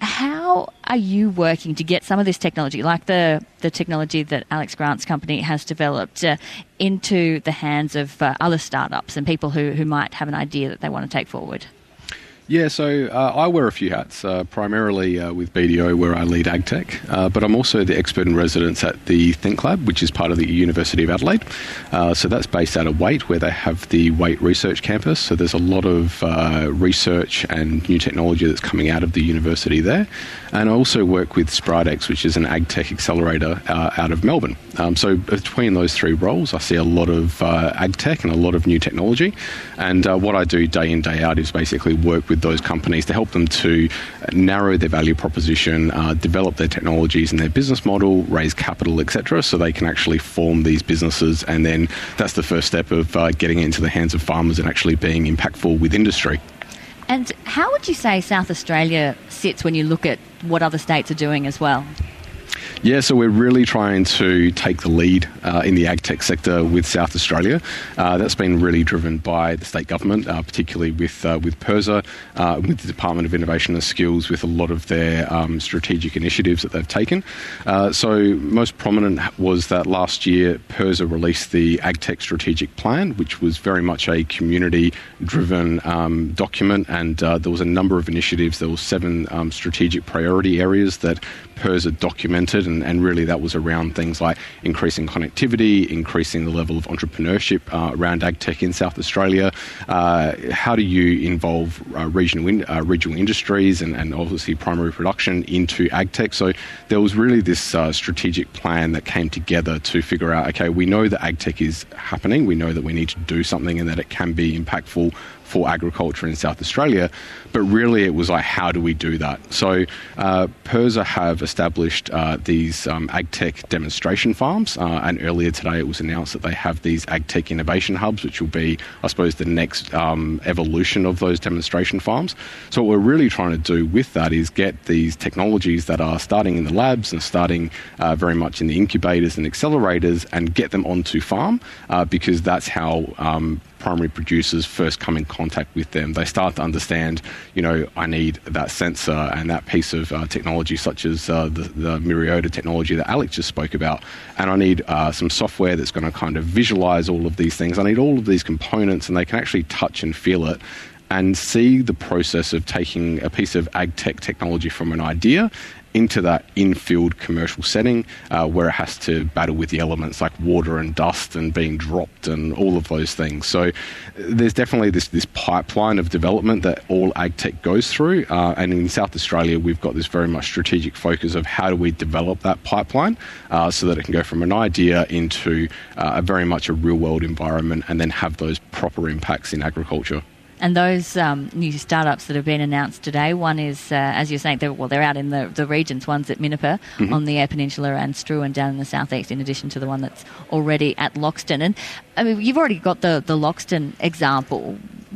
how are you working to get some of this technology, like the, the technology that Alex Grant's company has developed, uh, into the hands of uh, other startups and people who, who might have an idea that they want to take forward? Yeah, so uh, I wear a few hats, uh, primarily uh, with B D O, where I lead AgTech, uh, but I'm also the expert in residence at the Think Lab, which is part of the University of Adelaide. Uh, so that's based out of Waite, where they have the Waite Research Campus. So there's a lot of uh, research and new technology that's coming out of the university there. And I also work with SPRADEX, which is an AgTech accelerator uh, out of Melbourne. Um, so between those three roles, I see a lot of uh, AgTech and a lot of new technology. And uh, what I do day in, day out is basically work with those companies to help them to narrow their value proposition, uh, develop their technologies and their business model, raise capital, et cetera, so they can actually form these businesses. And then that's the first step of uh, getting it into the hands of farmers and actually being impactful with industry. And how would you say South Australia sits when you look at what other states are doing as well? Yeah, so we're really trying to take the lead uh, in the AgTech sector with South Australia. Uh, that's been really driven by the state government, uh, particularly with uh, with PIRSA, uh, with the Department of Innovation and Skills, with a lot of their um, strategic initiatives that they've taken. Uh, so most prominent was that last year PIRSA released the AgTech Strategic Plan, which was very much a community-driven um, document, and uh, there was a number of initiatives. There were seven um, strategic priority areas that PIRSA documented, and, and really that was around things like increasing connectivity, increasing the level of entrepreneurship uh, around AgTech in South Australia. Uh, how do you involve uh, regional in, uh, regional industries and, and obviously primary production into AgTech? So there was really this uh, strategic plan that came together to figure out, okay, we know that AgTech is happening, we know that we need to do something and that it can be impactful for agriculture in South Australia, but really it was like, how do we do that? So uh, PIRSA have established uh, these um, AgTech demonstration farms, uh, and earlier today it was announced that they have these AgTech innovation hubs, which will be, I suppose, the next um, evolution of those demonstration farms. So what we're really trying to do with that is get these technologies that are starting in the labs and starting uh, very much in the incubators and accelerators and get them onto farm, uh, because that's how um, primary producers first come in contact with them. They start to understand, you know, I need that sensor and that piece of uh, technology such as uh, the, the Myriota technology that Alex just spoke about. And I need uh, some software that's going to kind of visualize all of these things. I need all of these components, and they can actually touch and feel it and see the process of taking a piece of AgTech technology from an idea into that in-field commercial setting uh, where it has to battle with the elements like water and dust and being dropped and all of those things. So there's definitely this this pipeline of development that all ag tech goes through, uh, and in South Australia we've got this very much strategic focus of how do we develop that pipeline uh, so that it can go from an idea into uh, a very much a real-world environment and then have those proper impacts in agriculture. And those um, new startups that have been announced today, one is, uh, as you're saying, they're, well, they're out in the, the regions. One's at Minnipa mm-hmm. on the Eyre Peninsula and Struan down in the southeast, in addition to the one that's already at Loxton. And I mean, you've already got the, the Loxton example.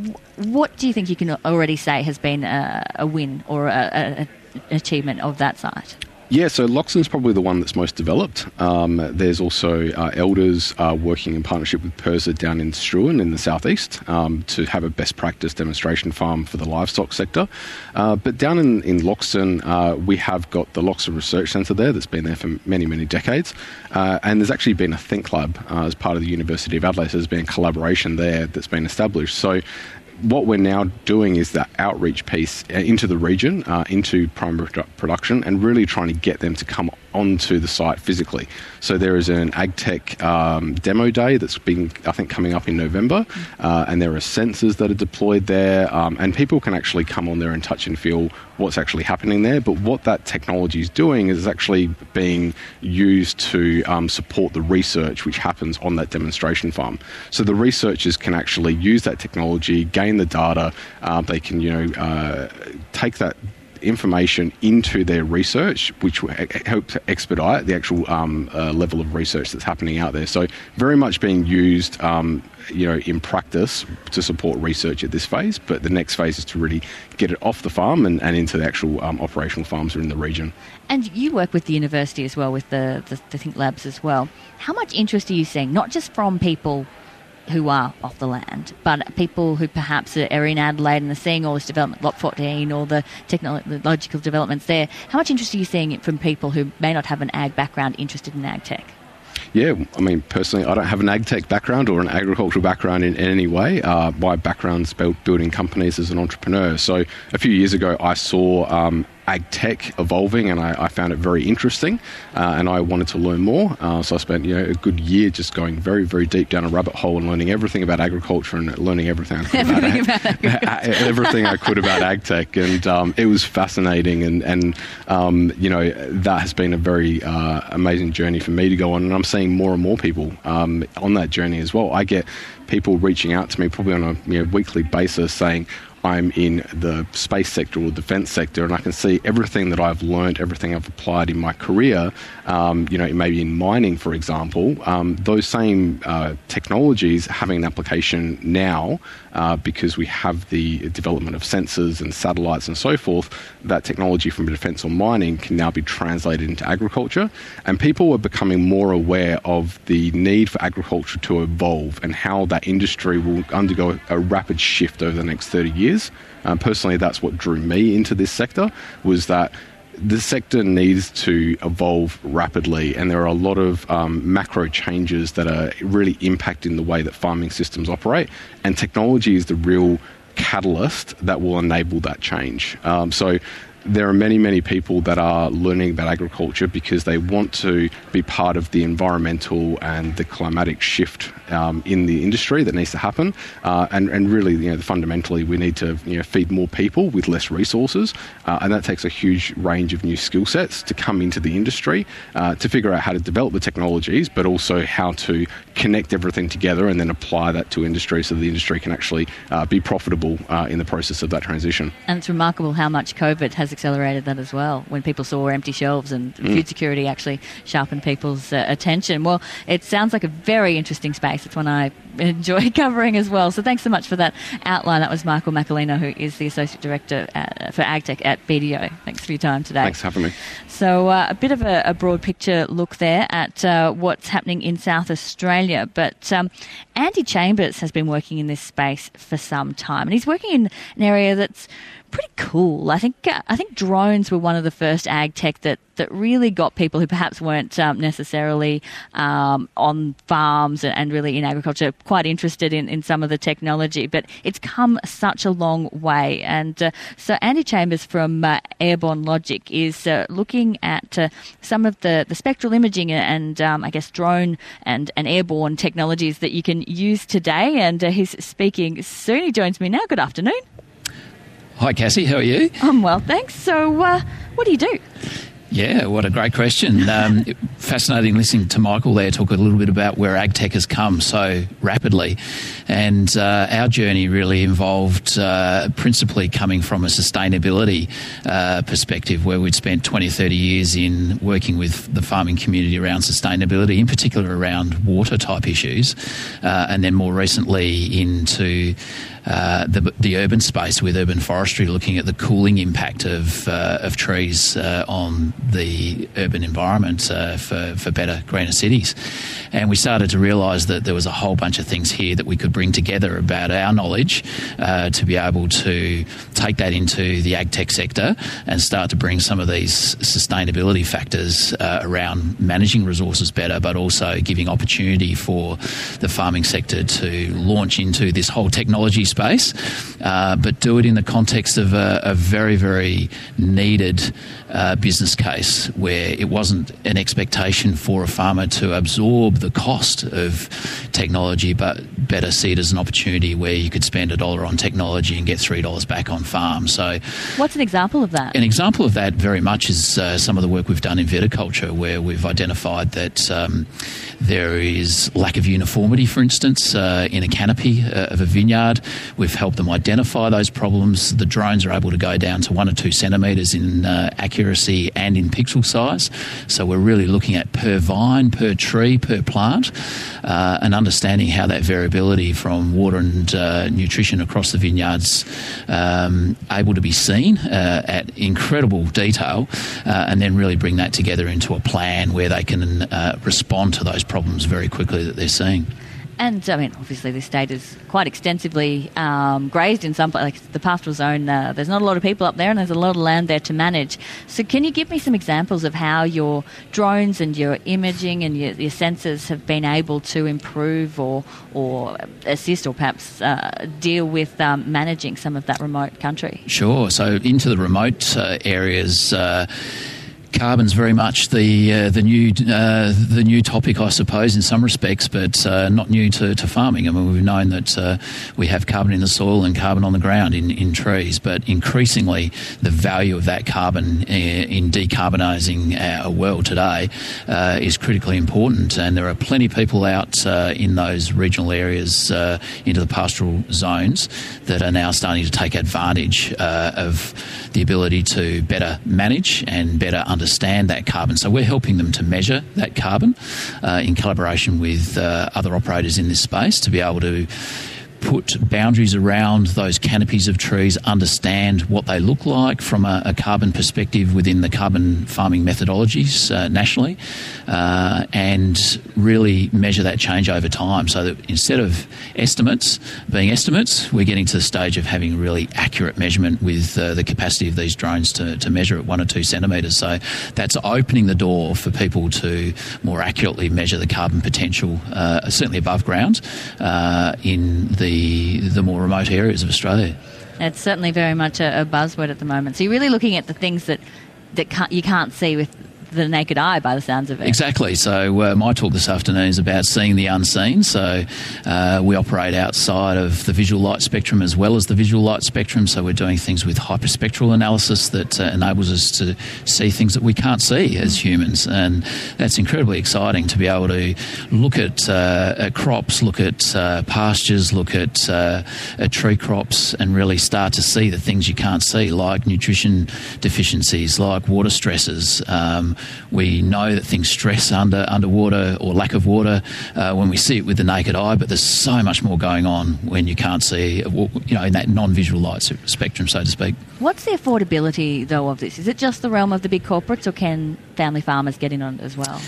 What do you think you can already say has been a, a win or a, a, an achievement of that site? Yeah, so Loxton's probably the one that's most developed. Um, there's also uh, Elders uh, working in partnership with PIRSA down in Struan in the southeast um, to have a best practice demonstration farm for the livestock sector. Uh, but down in, in Loxton, uh, we have got the Loxton Research Centre there that's been there for many, many decades. Uh, and there's actually been a Think Lab uh, as part of the University of Adelaide. So there's been collaboration there that's been established. So what we're now doing is that outreach piece into the region, uh, into primary produ- production, and really trying to get them to come onto the site physically. So there is an AgTech um, demo day that's been, I think, coming up in November, uh, and there are sensors that are deployed there, um, and people can actually come on there and touch and feel what's actually happening there. But what that technology is doing is actually being used to um, support the research which happens on that demonstration farm. So the researchers can actually use that technology, gain the data, uh, they can, you know, uh, take that information into their research, which will help to expedite the actual um, uh, level of research that's happening out there. So very much being used, um, you know, in practice to support research at this phase, but the next phase is to really get it off the farm and, and into the actual um, operational farms in the region. And you work with the university as well, with the, the, the Think Labs as well. How much interest are you seeing, not just from people who are off the land, but people who perhaps are in Adelaide and are seeing all this development, Lot fourteen, all the technological developments there? How much interest are you seeing from people who may not have an ag background interested in ag tech? Yeah, I mean, personally, I don't have an ag tech background or an agricultural background in, in any way. Uh, my background's built building companies as an entrepreneur. So a few years ago, I saw um, ag tech evolving, and I, I found it very interesting, uh, and I wanted to learn more. Uh, so I spent, you know, a good year just going very, very deep down a rabbit hole and learning everything about agriculture and learning everything I could everything about, ag- about everything I could about ag tech, and um, it was fascinating. And and um, you know, that has been a very uh, amazing journey for me to go on, and I'm seeing more and more people um, on that journey as well. I get people reaching out to me probably on a you know, weekly basis saying, I'm in the space sector or defence sector, and I can see everything that I've learned, everything I've applied in my career, um, you know, maybe in mining, for example, um, those same uh, technologies having an application now uh, because we have the development of sensors and satellites and so forth. That technology from defence or mining can now be translated into agriculture, and people are becoming more aware of the need for agriculture to evolve and how that industry will undergo a rapid shift over the next thirty years. Um, personally, that's what drew me into this sector, was that the sector needs to evolve rapidly, and there are a lot of um, macro changes that are really impacting the way that farming systems operate, and technology is the real catalyst that will enable that change. Um, so there are many, many people that are learning about agriculture because they want to be part of the environmental and the climatic shift um, in the industry that needs to happen. Uh, and, and really, you know, fundamentally, we need to you know, feed more people with less resources. Uh, and that takes a huge range of new skill sets to come into the industry uh, to figure out how to develop the technologies, but also how to connect everything together and then apply that to industry so the industry can actually uh, be profitable uh, in the process of that transition. And it's remarkable how much COVID has accelerated that as well, when people saw empty shelves and mm. food security actually sharpened people's uh, attention. Well, it sounds like a very interesting space. It's one I enjoy covering as well. So thanks so much for that outline. That was Michael Macalino, who is the Associate Director at, for AgTech at B D O. Thanks for your time today. Thanks for having me. So uh, a bit of a, a broad picture look there at uh, what's happening in South Australia. But um, Andy Chambers has been working in this space for some time, and he's working in an area that's pretty cool. I think uh, I think drones were one of the first ag tech that, that really got people who perhaps weren't um, necessarily um, on farms and, and really in agriculture quite interested in, in some of the technology. But it's come such a long way. And uh, so Andy Chambers from uh, Airborne Logic is uh, looking at uh, some of the, the spectral imaging and um, I guess drone and, and airborne technologies that you can use today. And uh, he's speaking soon. He joins me now. Good afternoon. Hi, Cassie. How are you? I'm well, thanks. So uh, what do you do? Yeah, what a great question. Um, fascinating listening to Michael there talk a little bit about where agtech has come so rapidly. And uh, our journey really involved uh, principally coming from a sustainability uh, perspective, where we'd spent twenty, thirty years in working with the farming community around sustainability, in particular around water type issues, uh, and then more recently into Uh, the, the urban space with urban forestry, looking at the cooling impact of uh, of trees uh, on the urban environment uh, for, for better, greener cities. And we started to realise that there was a whole bunch of things here that we could bring together about our knowledge uh, to be able to take that into the ag tech sector and start to bring some of these sustainability factors uh, around managing resources better, but also giving opportunity for the farming sector to launch into this whole technology space, uh, but do it in the context of a, a very, very needed uh, business case where it wasn't an expectation for a farmer to absorb the cost of technology, but better see it as an opportunity where you could spend a dollar on technology and get three dollars back on farm. So, what's an example of that? An example of that very much is uh, some of the work we've done in viticulture, where we've identified that um, there is lack of uniformity, for instance, uh, in a canopy uh, of a vineyard. We've helped them identify those problems. The drones are able to go down to one or two centimetres in uh, accuracy and in pixel size. So we're really looking at per vine, per tree, per plant, uh, and understanding how that variability from water and uh, nutrition across the vineyards um, able to be seen uh, at incredible detail, uh, and then really bring that together into a plan where they can uh, respond to those problems very quickly that they're seeing. And, I mean, obviously this state is quite extensively um, grazed in some, like the pastoral zone. Uh, there's not a lot of people up there and there's a lot of land there to manage. So can you give me some examples of how your drones and your imaging and your, your sensors have been able to improve or, or assist or perhaps uh, deal with um, managing some of that remote country? Sure. So into the remote uh, areas... Uh, Carbon's very much the uh, the new uh, the new topic, I suppose, in some respects, but uh, not new to, to farming. I mean, we've known that uh, we have carbon in the soil and carbon on the ground in, in trees, but increasingly the value of that carbon in decarbonising our world today uh, is critically important. And there are plenty of people out uh, in those regional areas uh, into the pastoral zones that are now starting to take advantage uh, of the ability to better manage and better understand understand that carbon. So we're helping them to measure that carbon uh, in collaboration with uh, other operators in this space to be able to put boundaries around those canopies of trees, understand what they look like from a, a carbon perspective within the carbon farming methodologies uh, nationally, uh, and really measure that change over time so that instead of estimates being estimates, we're getting to the stage of having really accurate measurement with uh, the capacity of these drones to, to measure at one or two centimetres. So that's opening the door for people to more accurately measure the carbon potential, uh, certainly above ground, uh, in the the more remote areas of Australia. It's certainly very much a, a buzzword at the moment. So you're really looking at the things that, that can't, you can't see with the naked eye by the sounds of it. Exactly. So uh, my talk this afternoon is about seeing the unseen. So uh, we operate outside of the visual light spectrum as well as the visual light spectrum. So we're doing things with hyperspectral analysis that uh, enables us to see things that we can't see as humans. And that's incredibly exciting to be able to look at, uh, at crops, look at uh, pastures, look at, uh, at tree crops and really start to see the things you can't see, like nutrition deficiencies, like water stresses. Um, We know that things stress under underwater or lack of water uh, when we see it with the naked eye, but there's so much more going on when you can't see, you know, in that non-visual light spectrum, so to speak. What's the affordability, though, of this? Is it just the realm of the big corporates, or can family farmers get in on it as well?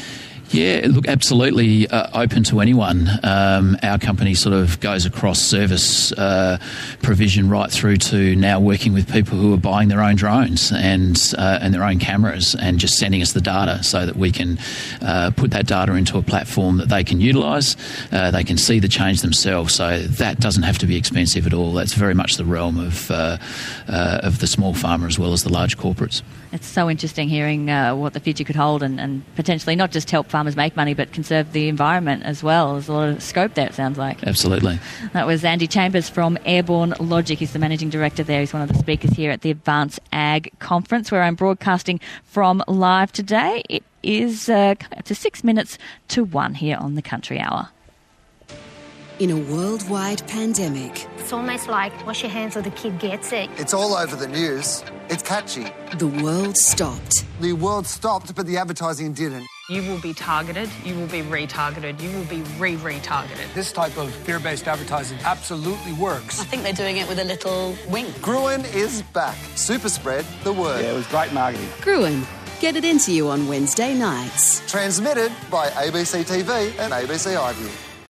Yeah, look, absolutely uh, open to anyone. Um, our company sort of goes across service uh, provision right through to now working with people who are buying their own drones and uh, and their own cameras and just sending us the data so that we can uh, put that data into a platform that they can utilise. Uh, they can see the change themselves. So that doesn't have to be expensive at all. That's very much the realm of uh, uh, of the small farmer as well as the large corporates. It's so interesting hearing uh, what the future could hold and, and potentially not just help farmers make money but conserve the environment as well. There's a lot of scope there, it sounds like. Absolutely. That was Andy Chambers from Airborne Logic. He's the managing director there. He's one of the speakers here at the Advanced Ag Conference, where I'm broadcasting from live today. It is uh, to six minutes to one here on the Country Hour. In a worldwide pandemic, it's almost like wash your hands or the kid gets it. It's all over the news. It's catchy. The world stopped. The world stopped, but the advertising didn't. You will be targeted, you will be retargeted, you will be re-retargeted. This type of fear-based advertising absolutely works. I think they're doing it with a little wink. Gruen is back. Super spread the word. Yeah, it was great marketing. Gruen. Get it into you on Wednesday nights. Transmitted by A B C T V and A B C iView.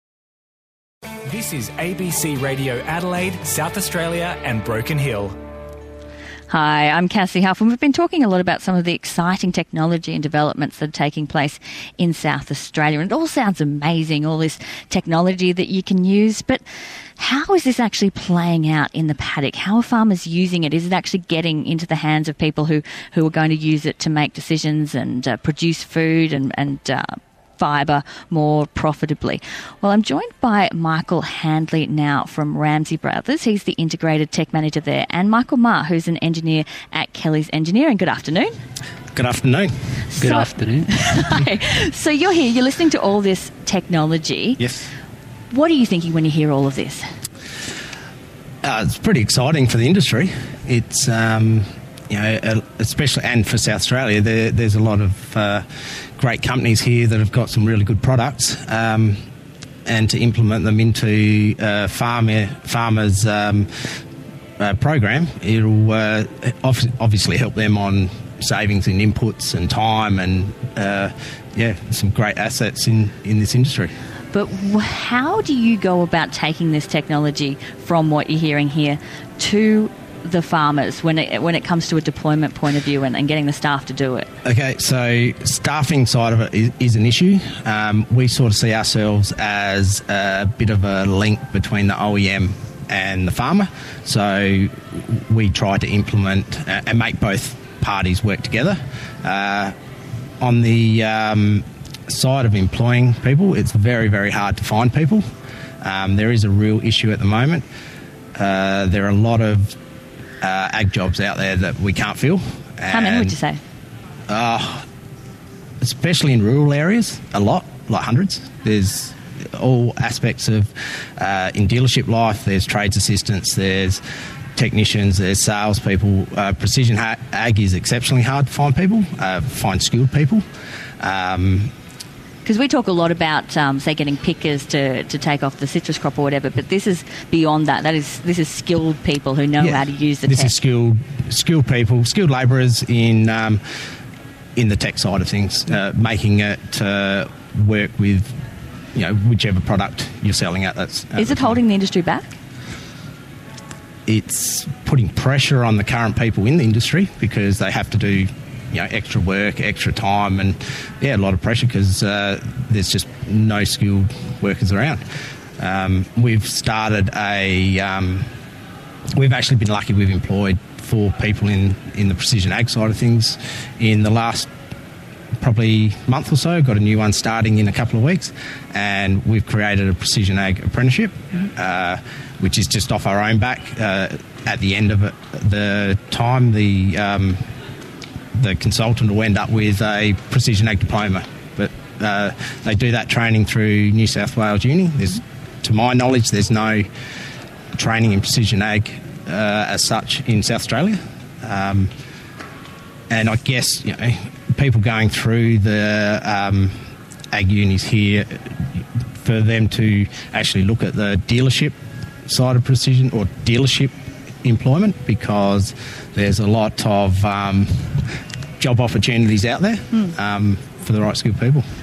This is A B C Radio Adelaide, South Australia and Broken Hill. Hi, I'm Cassie Huff, and we've been talking a lot about some of the exciting technology and developments that are taking place in South Australia. And it all sounds amazing, all this technology that you can use, but how is this actually playing out in the paddock? How are farmers using it? Is it actually getting into the hands of people who, who are going to use it to make decisions and uh, produce food and, and uh, fibre more profitably? Well, I'm joined by Michael Handley now from Ramsey Brothers. He's the integrated tech manager there, and Michael Marr, who's an engineer at Kelly's Engineering. Good afternoon. Good afternoon. So, Good afternoon. Hi. So you're here, you're listening to all this technology. Yes. What are you thinking when you hear all of this? Uh, it's pretty exciting for the industry. It's, um, you know, especially, and for South Australia, there, there's a lot of uh, great companies here that have got some really good products, um, and to implement them into uh, farmer, farmers' um, uh, program, it'll uh, obviously help them on savings in inputs and time and, uh, yeah, some great assets in, in this industry. But how do you go about taking this technology from what you're hearing here to the farmers when it when it comes to a deployment point of view and, and getting the staff to do it? Okay, so staffing side of it is, is an issue. Um, we sort of see ourselves as a bit of a link between the O E M and the farmer. So we try to implement uh, and make both parties work together. Uh, on the um, side of employing people, it's very, very hard to find people. Um, there is a real issue at the moment. Uh, there are a lot of Uh, ag jobs out there that we can't fill. And, How many would you say? Uh, especially in rural areas, a lot, like hundreds. There's all aspects of, uh, in dealership life, there's trades assistants, there's technicians, there's salespeople. Uh, precision ag is exceptionally hard to find people, uh, find skilled people. Um, Because we talk a lot about, um, say, getting pickers to, to take off the citrus crop or whatever, but this is beyond that. That is, this is skilled people who know yeah, how to use the this tech. This is skilled, skilled people, skilled labourers in um, in the tech side of things, uh, making it uh, work with, you know, whichever product you're selling at. That's at is it holding the industry back? It's putting pressure on the current people in the industry because they have to do, you know, extra work, extra time, and yeah, a lot of pressure because uh, there's just no skilled workers around. Um, we've started a. Um, we've actually been lucky. We've employed four people in in the precision ag side of things in the last probably month or so. Got a new one starting in a couple of weeks, and we've created a precision ag apprenticeship, uh, which is just off our own back. Uh, at the end of it, the time the um, the consultant will end up with a precision ag diploma, but uh, they do that training through New South Wales Uni. There's, to my knowledge, there's no training in precision ag uh, as such in South Australia, um, and I guess, you know, people going through the um, ag unis here, for them to actually look at the dealership side of precision or dealership employment, because there's a lot of um, job opportunities out there mm. um, for the right skilled people.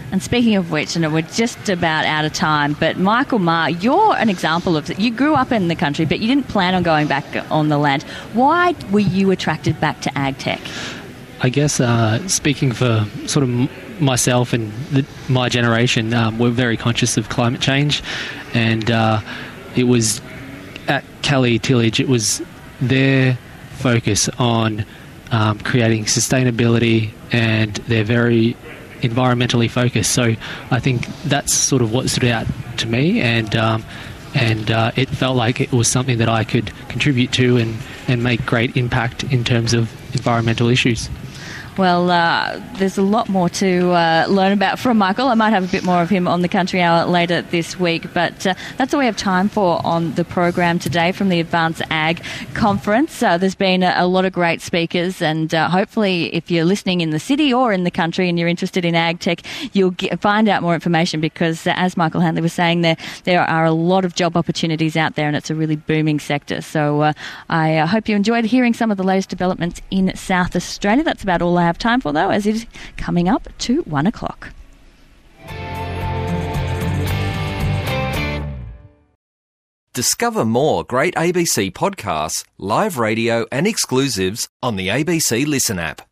And speaking of which, and we're just about out of time, but Michael Maher, you're an example of, you grew up in the country, but you didn't plan on going back on the land. Why were you attracted back to ag tech? I guess uh, speaking for sort of myself and the, my generation, um, we're very conscious of climate change, and uh, it was at Kelly Tillage, it was their focus on um, creating sustainability, and they're very environmentally focused. So I think that's sort of what stood out to me, and um, and uh, it felt like it was something that I could contribute to and, and make great impact in terms of environmental issues. Well, uh, there's a lot more to uh, learn about from Michael. I might have a bit more of him on the Country Hour later this week, but uh, that's all we have time for on the program today from the Advanced Ag Conference. Uh, there's been a, a lot of great speakers, and uh, hopefully if you're listening in the city or in the country and you're interested in ag tech, you'll get, find out more information, because uh, as Michael Hanley was saying, there there are a lot of job opportunities out there, and it's a really booming sector. So uh, I uh, hope you enjoyed hearing some of the latest developments in South Australia. That's about all I have time for, though, as it is coming up to one o'clock. Discover more great A B C podcasts, live radio and exclusives on the A B C Listen app.